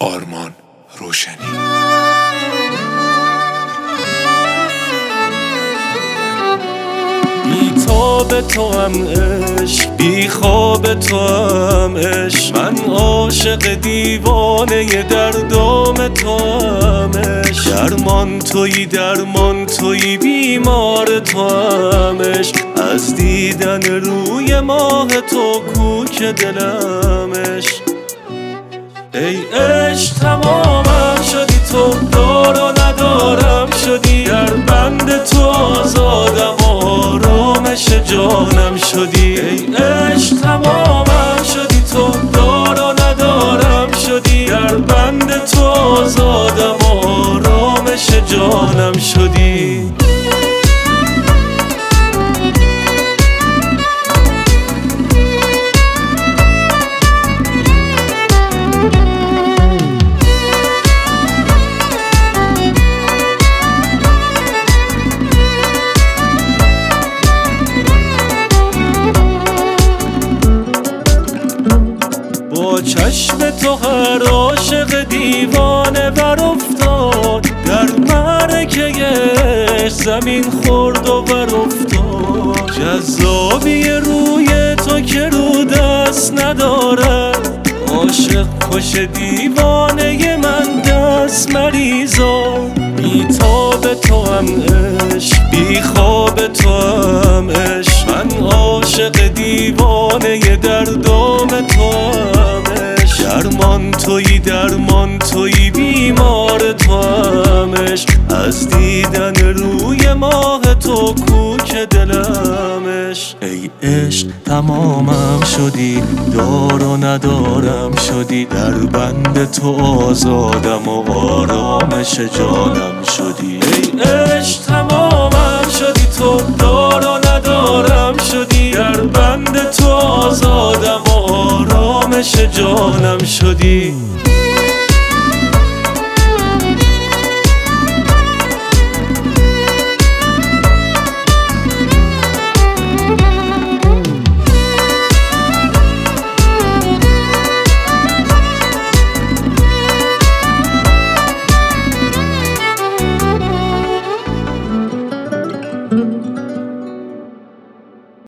آرمان روشنی. بی تاب تو هم عشق، بی خواب تو هم عشق، من عاشق دیوانه دردام تو هم عشق. درمان تویی بیمار تو هم عشق، از دیدن روی ماه تو کوک دلم عشق. ای عشق تمامم شدی، تو دار و ندارم شدی، در بند تو آزادم آرامش جانم شدی. ای عشق تمامم شدی، تو دار و ندارم شدی، در بند تو آزادم آرامش جانم شدی. با چشم تو هر عاشق دیوانه بر افتاد، در معرکه زمین خورد و بر افتاد. جذابی روی تو که رو دست ندارد، عاشق کش دیوانه من دست مریزاد. بی تاب تو هم عشق، بی خواب تو هم عشق، من عاشق دیوانه دردام تو هم عشق. درمان تویی بیمار تو هم عشق، از دیدن روی ماه تو کوک دلم عشق. ای عشق تمامم شدی، دار و ندارم شدی، در بند تو آزادم و آرامش جانم شدی. ای عشق تمامم شدی، تو دار و ندارم شدی، در بند تو آزادم و آرامش جانم شدی.